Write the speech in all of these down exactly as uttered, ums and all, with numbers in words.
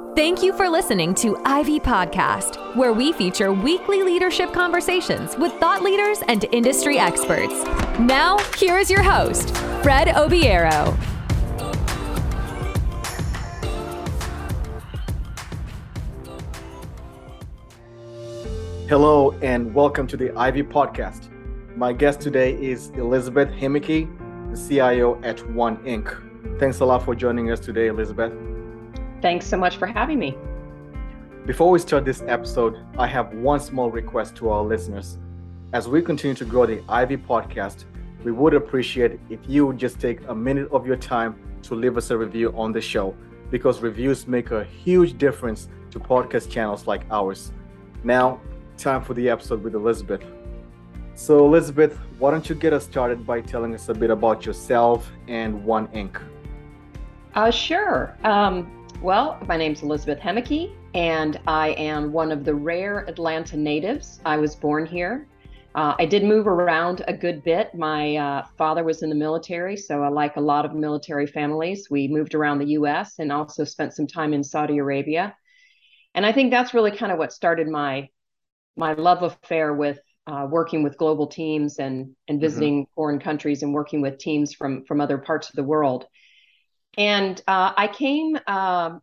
Thank you for listening to Ivy Podcast, where we feature weekly leadership conversations with thought leaders and industry experts. Now, here is your host, Fred Obiero. Hello and welcome to the Ivy Podcast. My guest today is Elizabeth Hemeke, the C I O at One Incorporated. Thanks a lot for joining us today, Elizabeth. Thanks so much for having me. Before we start this episode, I have one small request to our listeners. As we continue to grow the Ivy Podcast, we would appreciate if you would just take a minute of your time to leave us a review on the show, because reviews make a huge difference to podcast channels like ours. Now, time for the episode with Elizabeth. So Elizabeth, why don't you get us started by telling us a bit about yourself and One Incorporated? Uh, sure. Um, well, my name's Elizabeth Hemeke, and I am one of the rare Atlanta natives. I was born here. Uh, I did move around a good bit. My uh, father was in the military, so I like a lot of military families. We moved around the U S and also spent some time in Saudi Arabia. And I think that's really kind of what started my my love affair with uh, working with global teams and and visiting mm-hmm. foreign countries and working with teams from from other parts of the world. And uh, I came uh,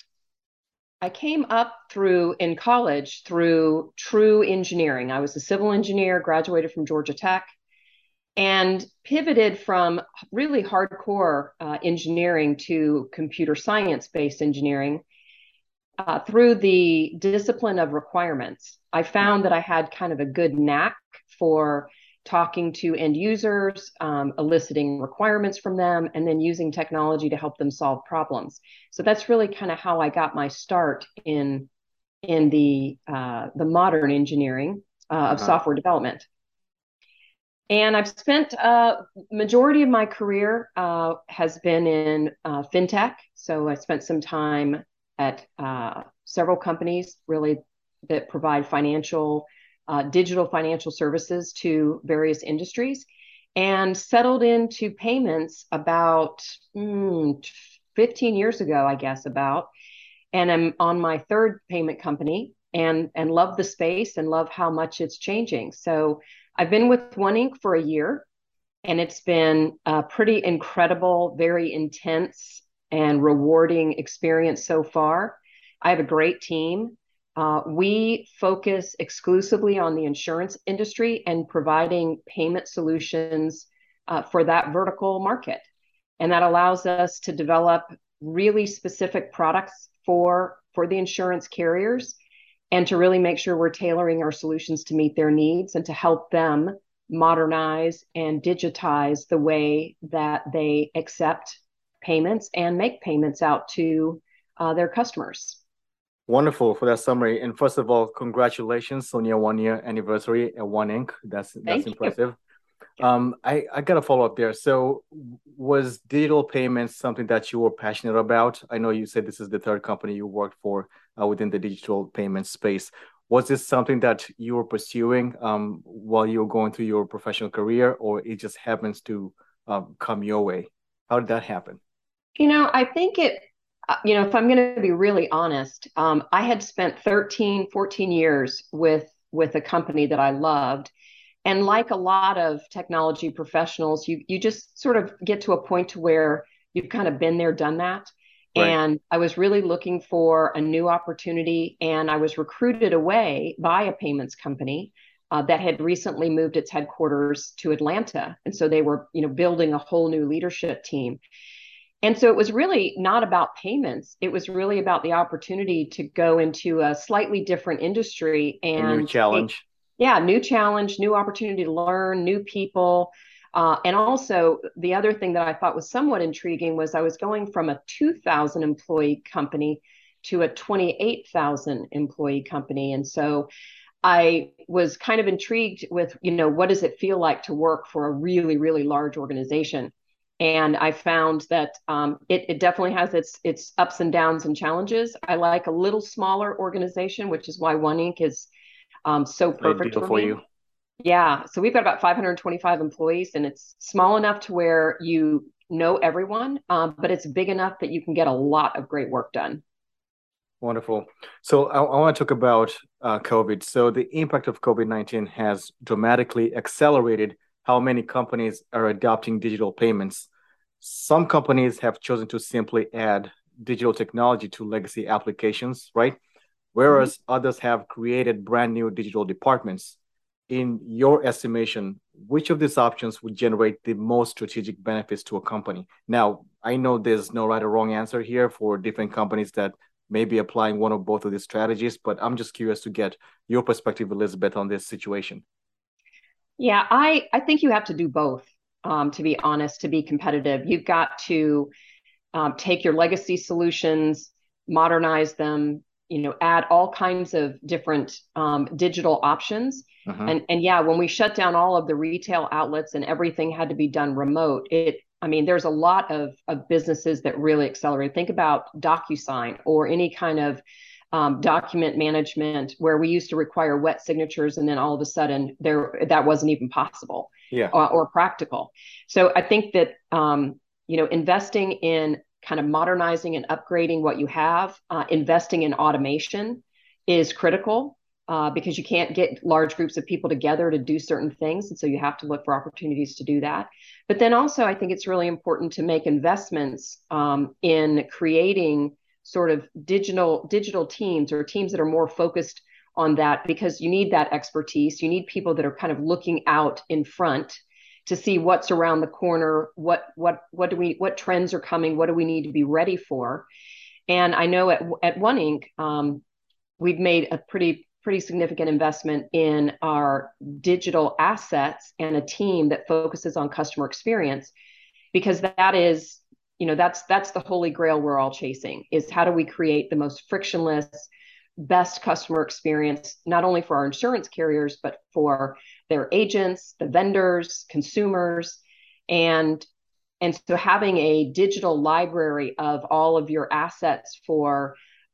I came up through in college through true engineering. I was a civil engineer, graduated from Georgia Tech, and pivoted from really hardcore uh, engineering to computer science-based engineering. Uh, through the discipline of requirements. I found that I had kind of a good knack for talking to end users, um, eliciting requirements from them, and then using technology to help them solve problems. So that's really kind of how I got my start in, in the, uh, the modern engineering uh, of uh-huh. software development. And I've spent a uh, majority of my career uh, has been in uh, fintech. So I spent some time at uh, several companies really that provide financial, uh, digital financial services to various industries, and settled into payments about mm, fifteen years ago, I guess about, and I'm on my third payment company and, and love the space and love how much it's changing. So I've been with One Incorporated for a year, and it's been a pretty incredible, very intense and rewarding experience so far. I have a great team. Uh, we focus exclusively on the insurance industry and providing payment solutions uh, for that vertical market. And that allows us to develop really specific products for, for the insurance carriers, and to really make sure we're tailoring our solutions to meet their needs and to help them modernize and digitize the way that they accept payments and make payments out to uh, their customers. Wonderful for that summary. And first of all, congratulations on your one year anniversary at One Incorporated. That's that's Thank impressive. You. Um, I, I got to follow up there. So was digital payments something that you were passionate about? I know you said this is the third company you worked for uh, within the digital payment space. Was this something that you were pursuing um, while you were going through your professional career, or it just happens to um, come your way? How did that happen? You know, I think it, you know, if I'm going to be really honest, um, I had spent thirteen, fourteen years with, with a company that I loved. And like a lot of technology professionals, you, you just sort of get to a point to where you've kind of been there, done that. Right. And I was really looking for a new opportunity, and I was recruited away by a payments company uh, that had recently moved its headquarters to Atlanta. And so they were, you know, building a whole new leadership team. And so it was really not about payments. It was really about the opportunity to go into a slightly different industry and a new challenge. Take, yeah, new challenge, new opportunity to learn, new people. Uh, and also the other thing that I thought was somewhat intriguing was I was going from a two thousand employee company to a twenty-eight thousand employee company. And so I was kind of intrigued with, you know, what does it feel like to work for a really, really large organization? And I found that um, it, it definitely has its its ups and downs and challenges. I like a little smaller organization, which is why One Incorporated is um, so perfect for, for me. you. Yeah, so we've got about five hundred twenty-five employees, and it's small enough to where you know everyone, um, but it's big enough that you can get a lot of great work done. Wonderful. So I, I want to talk about uh, COVID. So the impact of COVID nineteen has dramatically accelerated how many companies are adopting digital payments. Some companies have chosen to simply add digital technology to legacy applications, right? Mhm. Whereas others have created brand new digital departments. In your estimation, which of these options would generate the most strategic benefits to a company? Now, I know there's no right or wrong answer here for different companies that may be applying one or both of these strategies, but I'm just curious to get your perspective, Elizabeth, on this situation. Yeah, I, I think you have to do both, um, to be honest, to be competitive. You've got to um, take your legacy solutions, modernize them, you know, add all kinds of different um, digital options. Mhm. And and yeah, when we shut down all of the retail outlets and everything had to be done remote, it I mean, there's a lot of, of businesses that really accelerate. Think about DocuSign or any kind of um, document management where we used to require wet signatures, and then all of a sudden there that wasn't even possible Yeah, or, or practical. So I think that um, you know, investing in kind of modernizing and upgrading what you have, uh, investing in automation is critical uh, because you can't get large groups of people together to do certain things. And so you have to look for opportunities to do that. But then also, I think it's really important to make investments um, in creating sort of digital digital teams or teams that are more focused on that, because you need that expertise. You need people that are kind of looking out in front to see what's around the corner, what what what do we what trends are coming, what do we need to be ready for. And I know at at One Inc, um, we've made a pretty pretty significant investment in our digital assets and a team that focuses on customer experience, because that is, you know, that's that's the holy grail we're all chasing, is how do we create the most frictionless, best customer experience, not only for our insurance carriers, but for their agents, the vendors, consumers. And and so having a digital library of all of your assets for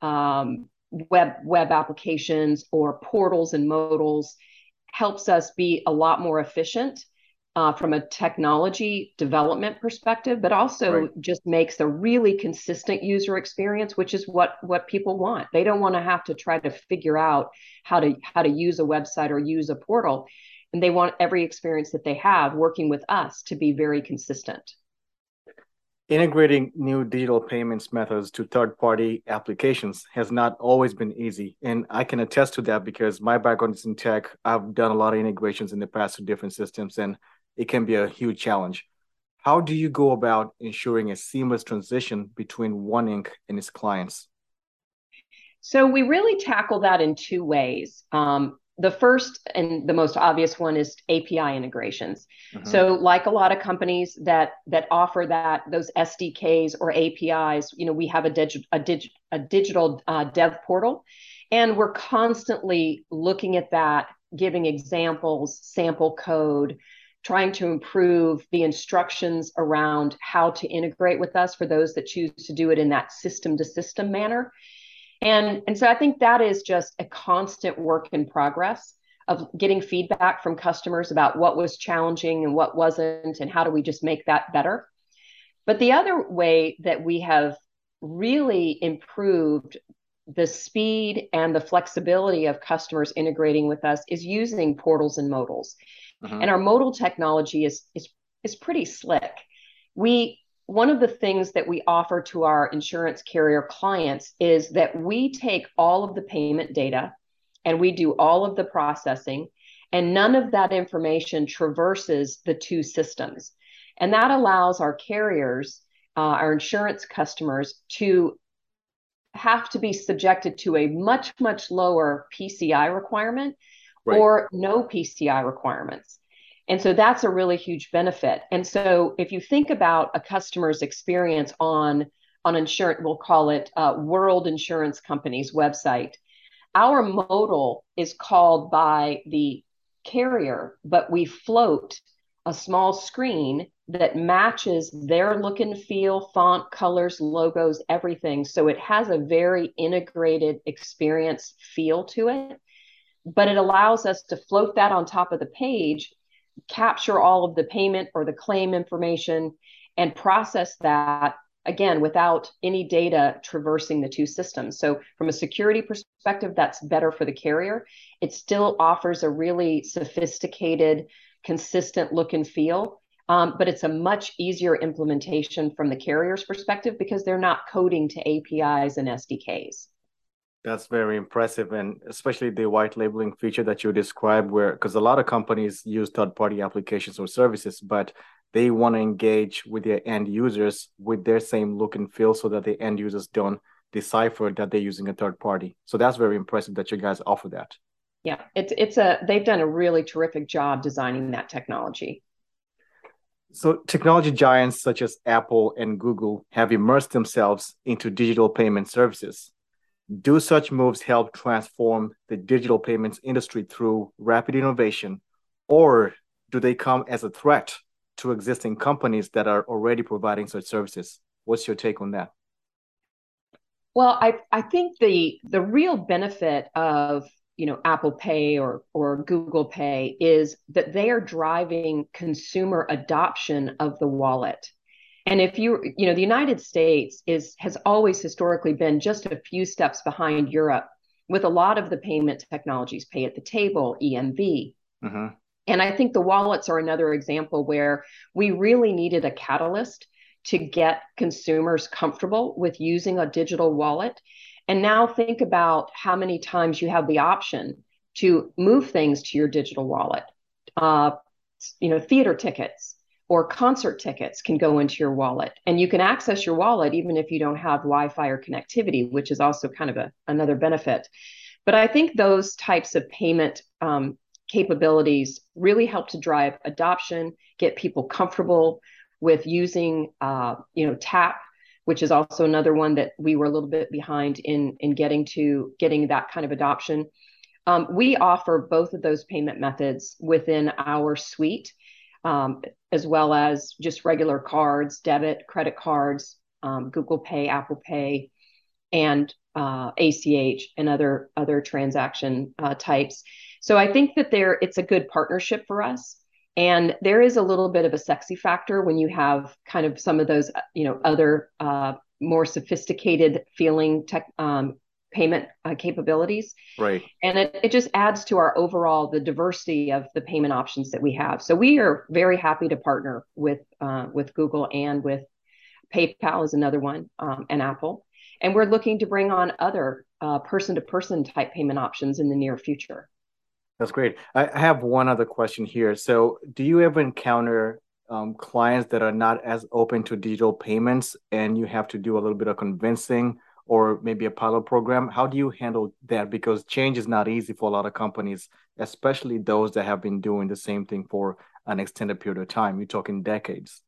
um, web web applications or portals and modals helps us be a lot more efficient uh, from a technology development perspective, but right. also just makes a really consistent user experience, which is what what people want. They don't want to have to try to figure out how to how to use a website or use a portal, and they want every experience that they have working with us to be very consistent. Integrating new digital payments methods to third-party applications has not always been easy. And I can attest to that because my background is in tech. I've done a lot of integrations in the past to different systems, and it can be a huge challenge. How do you go about ensuring a seamless transition between One Inc and its clients? So we really tackle that in two ways. Um, the first and the most obvious one is A P I integrations. Mhm. So, like a lot of companies that that offer that those S D Ks or A P Is, you know, we have a, dig- a, dig- a digital uh, dev portal, and we're constantly looking at that, giving examples, sample code, trying to improve the instructions around how to integrate with us for those that choose to do it in that system to system manner. And, and so I think that is just a constant work in progress of getting feedback from customers about what was challenging and what wasn't, and how do we just make that better. But the other way that we have really improved the speed and the flexibility of customers integrating with us is using portals and modals. Mhm. And our modal technology is, is, is pretty slick. We One of the things that we offer to our insurance carrier clients is that we take all of the payment data and we do all of the processing, and none of that information traverses the two systems. And that allows our carriers, uh, our insurance customers, to have to be subjected to a much, much lower P C I requirement Right. or no P C I requirements. And so that's a really huge benefit. And so if you think about a customer's experience on on insurance, we'll call it uh, World Insurance Company's website, our modal is called by the carrier, but we float a small screen that matches their look and feel, font, colors, logos, everything. So it has a very integrated experience feel to it, but it allows us to float that on top of the page, capture all of the payment or the claim information, and process that again, without any data traversing the two systems. So from a security perspective, that's better for the carrier. It still offers a really sophisticated, consistent look and feel, um, but it's a much easier implementation from the carrier's perspective because they're not coding to A P Is and S D Ks. That's very impressive, and especially the white labeling feature that you described, where because a lot of companies use third-party applications or services, but they want to engage with their end users with their same look and feel so that the end users don't decipher that they're using a third party. So that's very impressive that you guys offer that. Yeah, it's it's a they've done a really terrific job designing that technology. So technology giants such as Apple and Google have immersed themselves into digital payment services. Do such moves help transform the digital payments industry through rapid innovation, or do they come as a threat to existing companies that are already providing such services? What's your take on that? Well, I, I think the the real benefit of you know Apple Pay or or Google Pay is that they are driving consumer adoption of the wallet. And if you, you know, the United States is has always historically been just a few steps behind Europe with a lot of the payment technologies, pay at the table, E M V. Mm-hmm. And I think the wallets are another example where we really needed a catalyst to get consumers comfortable with using a digital wallet. And now think about how many times you have the option to move things to your digital wallet. Uh, you know, theater tickets or concert tickets can go into your wallet, and you can access your wallet even if you don't have Wi-Fi or connectivity, which is also kind of a, another benefit. But I think those types of payment um, capabilities really help to drive adoption, get people comfortable with using, uh, you know, Tap, which is also another one that we were a little bit behind in, in getting to getting that kind of adoption. Um, we offer both of those payment methods within our suite. Um, as well as just regular cards, debit, credit cards, um, Google Pay, Apple Pay, and uh, A C H and other other transaction uh, types. So I think that there it's a good partnership for us. And there is a little bit of a sexy factor when you have kind of some of those, you know, other uh, more sophisticated feeling tech um, payment uh, capabilities. Right. And it, it just adds to our overall, the diversity of the payment options that we have. So we are very happy to partner with, uh, with Google and with PayPal is another one, um, and Apple. And we're looking to bring on other uh, person-to-person type payment options in the near future. That's great. I have one other question here. So do you ever encounter um, clients that are not as open to digital payments and you have to do a little bit of convincing or maybe a pilot program? How do you handle that? Because change is not easy for a lot of companies, especially those that have been doing the same thing for an extended period of time. You're talking decades.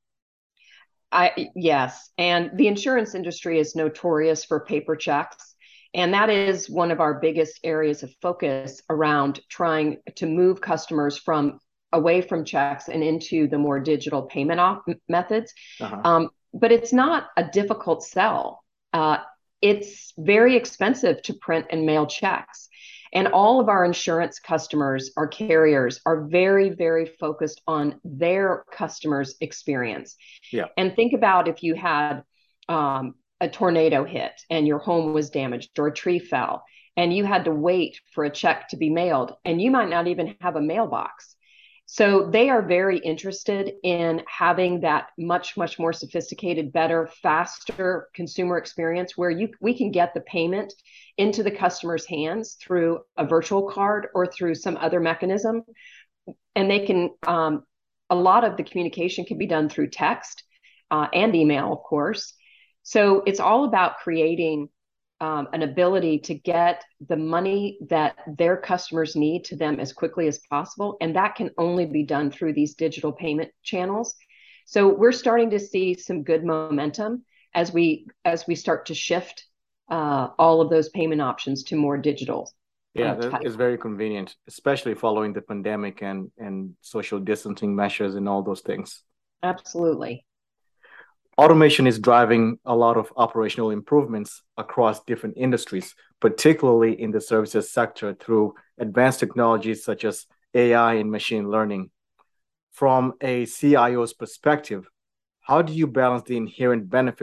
I yes, and the insurance industry is notorious for paper checks. And that is one of our biggest areas of focus around trying to move customers from away from checks and into the more digital payment op- methods. Uh-huh. Um, but it's not a difficult sell. Uh, it's very expensive to print and mail checks. And all of our insurance customers, our carriers, are very, very focused on their customers' experience. Yeah. And think about if you had um, a tornado hit and your home was damaged or a tree fell and you had to wait for a check to be mailed and you might not even have a mailbox. So they are very interested in having that much, much more sophisticated, better, faster consumer experience where you we can get the payment into the customer's hands through a virtual card or through some other mechanism. And they can, um, a lot of the communication can be done through text uh, and email, of course. So it's all about creating um, an ability to get the money that their customers need to them as quickly as possible. And that can only be done through these digital payment channels. So we're starting to see some good momentum as we as we start to shift uh, all of those payment options to more digital. Yeah, that is very convenient, especially following the pandemic and, and social distancing measures and all those things. Absolutely. Automation is driving a lot of operational improvements across different industries, particularly in the services sector through advanced technologies such as A I and machine learning. From a C I O's perspective, how do you balance the inherent benefits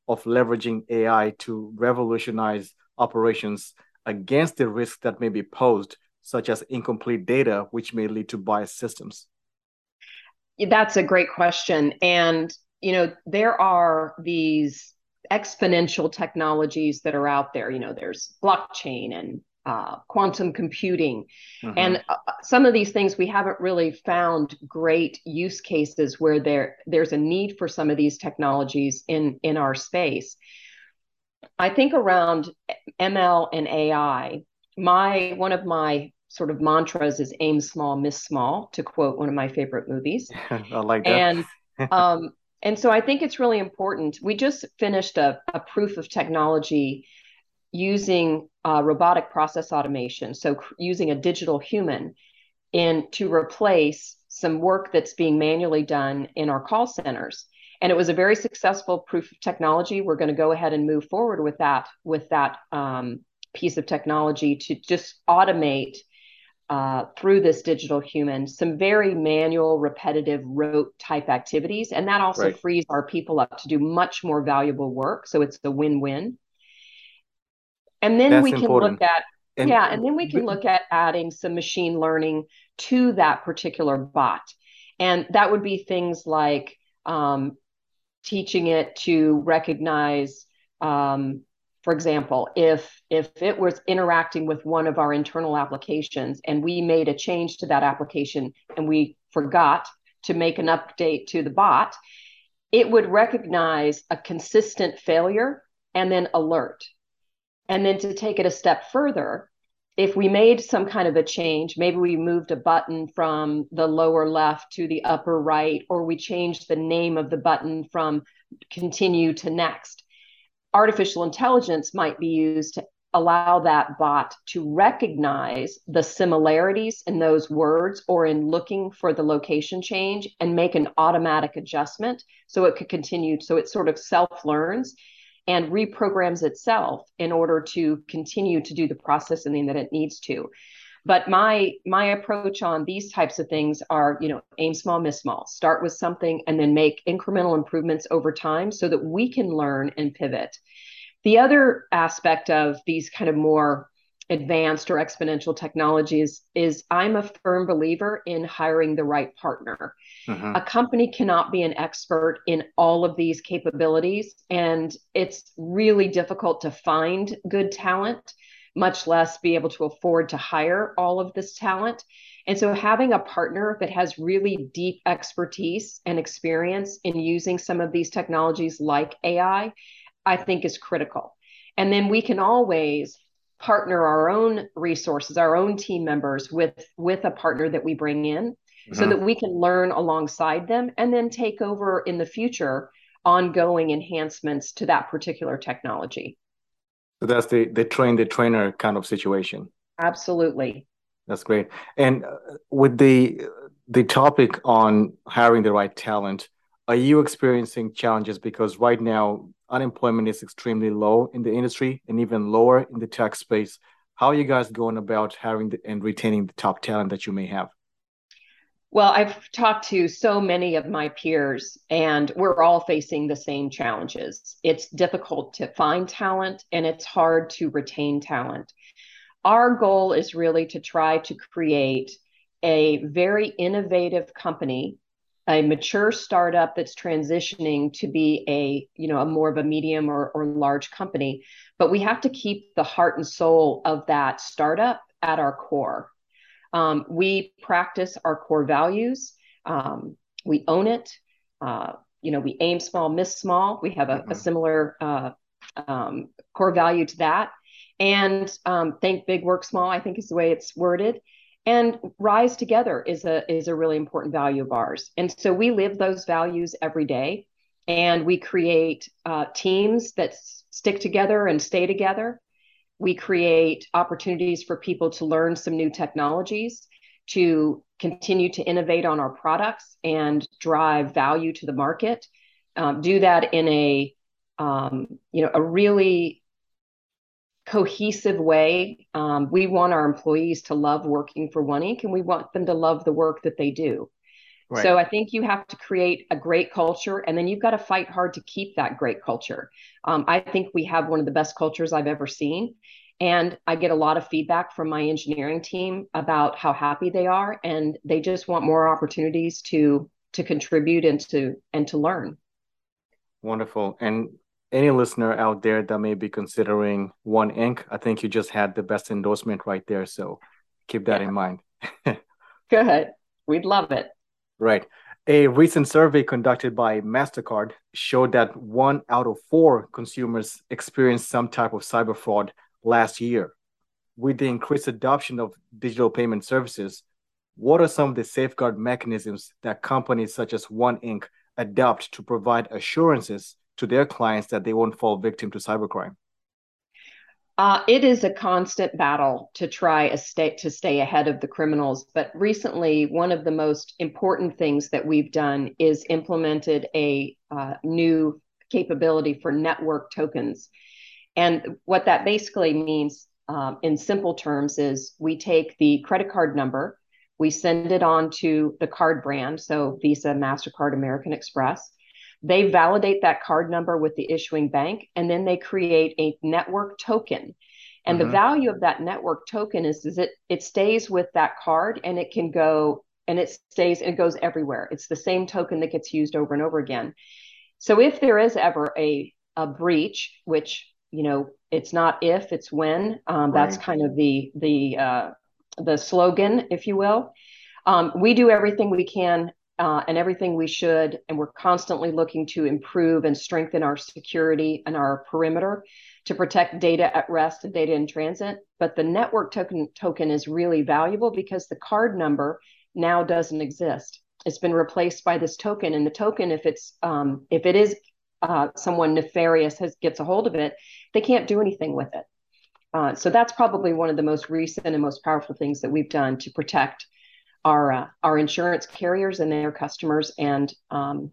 of leveraging A I to revolutionize operations against the risks that may be posed, such as incomplete data, which may lead to biased systems? That's a great question. And, you know, there are these exponential technologies that are out there. You know, there's blockchain and uh, quantum computing. Mm-hmm. And uh, some of these things we haven't really found great use cases where there there's a need for some of these technologies in, in our space. I think around M L and A I, my one of my sort of mantras is aim small, miss small, to quote one of my favorite movies. I like that. And um, and so I think it's really important. We just finished a, a proof of technology using uh, robotic process automation, so cr- using a digital human in to replace some work that's being manually done in our call centers. And it was a very successful proof of technology. We're going to go ahead and move forward with that with that um, piece of technology to just automate uh, through this digital human some very manual, repetitive, rote type activities. And that also right. frees our people up to do much more valuable work. So it's a win-win. And then That's we can important. look at and, yeah, and then we can look at adding some machine learning to that particular bot. And that would be things like um, teaching it to recognize, um, for example, if if it was interacting with one of our internal applications and we made a change to that application and we forgot to make an update to the bot, it would recognize a consistent failure and then alert. And then to take it a step further, if we made some kind of a change, maybe we moved a button from the lower left to the upper right, or we changed the name of the button from continue to next, artificial intelligence might be used to allow that bot to recognize the similarities in those words or in looking for the location change and make an automatic adjustment so it could continue. So it sort of self-learns and reprograms itself in order to continue to do the processing that it needs to. But my my approach on these types of things are, you know, aim small, miss small. Start with something and then make incremental improvements over time so that we can learn and pivot. The other aspect of these kind of more advanced or exponential technologies is I'm a firm believer in hiring the right partner. Uh-huh. A company cannot be an expert in all of these capabilities, and it's really difficult to find good talent, much less be able to afford to hire all of this talent. And so having a partner that has really deep expertise and experience in using some of these technologies like A I, I think is critical. And then we can always partner our own resources, our own team members with, with a partner that we bring in. Mm-hmm. So that we can learn alongside them and then take over in the future ongoing enhancements to that particular technology. So that's the, the train the trainer kind of situation. Absolutely. That's great. And with the the topic on hiring the right talent, are you experiencing challenges? Because right now, unemployment is extremely low in the industry and even lower in the tech space. How are you guys going about hiring the, and retaining the top talent that you may have? Well, I've talked to so many of my peers, and we're all facing the same challenges. It's difficult to find talent, and it's hard to retain talent. Our goal is really to try to create a very innovative company, a mature startup that's transitioning to be a, you know, a more of a medium or, or large company. But we have to keep the heart and soul of that startup at our core. Um, we practice our core values. Um, we own it. Uh, you know, we aim small, miss small. We have a, mm-hmm. a similar uh, um, core value to that. And um, think big, work small, I think is the way it's worded. And rise together is a is a really important value of ours. And so we live those values every day. And we create uh, teams that s- stick together and stay together. We create opportunities for people to learn some new technologies, to continue to innovate on our products and drive value to the market. Um, do that in a, um, you know, a really cohesive way. Um, we want our employees to love working for One Inc, and we want them to love the work that they do. Right. So I think you have to create a great culture, and then you've got to fight hard to keep that great culture. Um, I think we have one of the best cultures I've ever seen. And I get a lot of feedback from my engineering team about how happy they are, and they just want more opportunities to to contribute and to and to learn. Wonderful. And any listener out there that may be considering One Inc, I think you just had the best endorsement right there. So keep that yeah. in mind. Good. We'd love it. Right. A recent survey conducted by MasterCard showed that one out of four consumers experienced some type of cyber fraud last year. With the increased adoption of digital payment services, what are some of the safeguard mechanisms that companies such as One Inc adopt to provide assurances to their clients that they won't fall victim to cybercrime? Uh, it is a constant battle to try a stay, to stay ahead of the criminals. But recently, one of the most important things that we've done is implemented a uh, new capability for network tokens. And what that basically means um, in simple terms is we take the credit card number, we send it on to the card brand, so Visa, MasterCard, American Express. They validate that card number with the issuing bank, and then they create a network token. And mm-hmm. the value of that network token is, is it it stays with that card, and it can go, and it stays, and it goes everywhere. It's the same token that gets used over and over again. So if there is ever a, a breach, which, you know, it's not if, it's when, um, right. that's kind of the, the, uh, the slogan, if you will. Um, we do everything we can Uh, and everything we should, and we're constantly looking to improve and strengthen our security and our perimeter to protect data at rest and data in transit. But the network token token is really valuable because the card number now doesn't exist. It's been replaced by this token, and the token, if it's um, if it is uh, someone nefarious has gets a hold of it, they can't do anything with it. Uh, so that's probably one of the most recent and most powerful things that we've done to protect our uh, our insurance carriers and their customers, and um,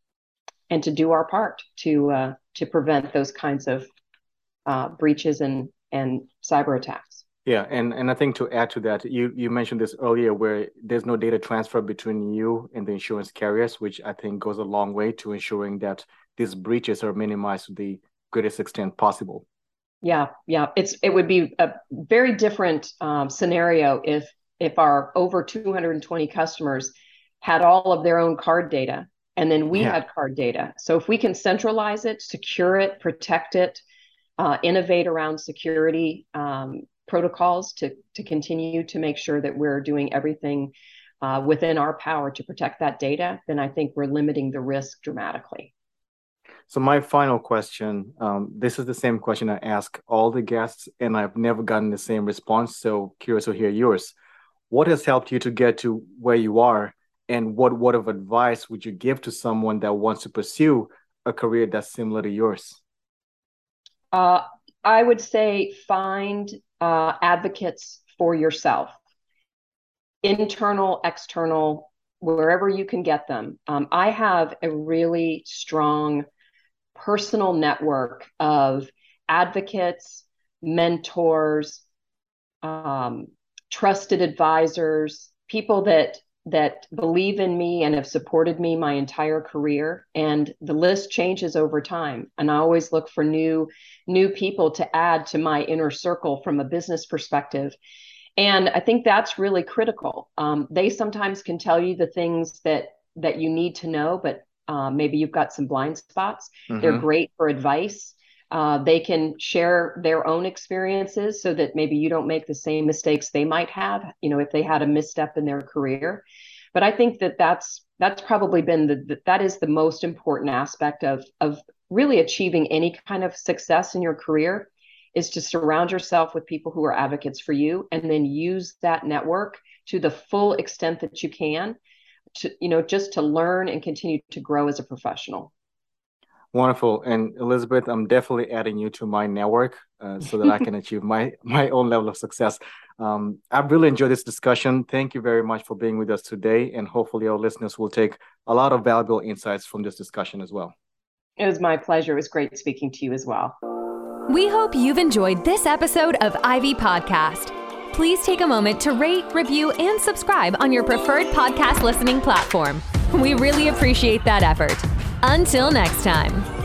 and to do our part to uh, to prevent those kinds of uh, breaches and and cyber attacks. Yeah, and and I think to add to that, you you mentioned this earlier, where there's no data transfer between you and the insurance carriers, which I think goes a long way to ensuring that these breaches are minimized to the greatest extent possible. Yeah, yeah, it's it would be a very different um, scenario if. if our over two hundred twenty customers had all of their own card data, and then we yeah. had card data. So if we can centralize it, secure it, protect it, uh, innovate around security um, protocols to, to continue to make sure that we're doing everything uh, within our power to protect that data, then I think we're limiting the risk dramatically. So my final question, um, this is the same question I ask all the guests, and I've never gotten the same response. So curious to hear yours. What has helped you to get to where you are, and what word of advice would you give to someone that wants to pursue a career that's similar to yours? Uh, I would say find uh, advocates for yourself, internal, external, wherever you can get them. Um, I have a really strong personal network of advocates, mentors, um, trusted advisors, people that that believe in me and have supported me my entire career. And the list changes over time. And I always look for new, new people to add to my inner circle from a business perspective. And I think that's really critical. Um, they sometimes can tell you the things that that you need to know, but uh, maybe you've got some blind spots. Mm-hmm. They're great for advice. Uh, they can share their own experiences so that maybe you don't make the same mistakes they might have, you know, if they had a misstep in their career. But I think that that's that's probably been the, the that is the most important aspect of of really achieving any kind of success in your career, is to surround yourself with people who are advocates for you, and then use that network to the full extent that you can, to, you know, just to learn and continue to grow as a professional. Wonderful. And Elizabeth, I'm definitely adding you to my network uh, so that I can achieve my, my own level of success. Um, I've really enjoyed this discussion. Thank you very much for being with us today. And hopefully our listeners will take a lot of valuable insights from this discussion as well. It was my pleasure. It was great speaking to you as well. We hope you've enjoyed this episode of Ivy Podcast. Please take a moment to rate, review, and subscribe on your preferred podcast listening platform. We really appreciate that effort. Until next time.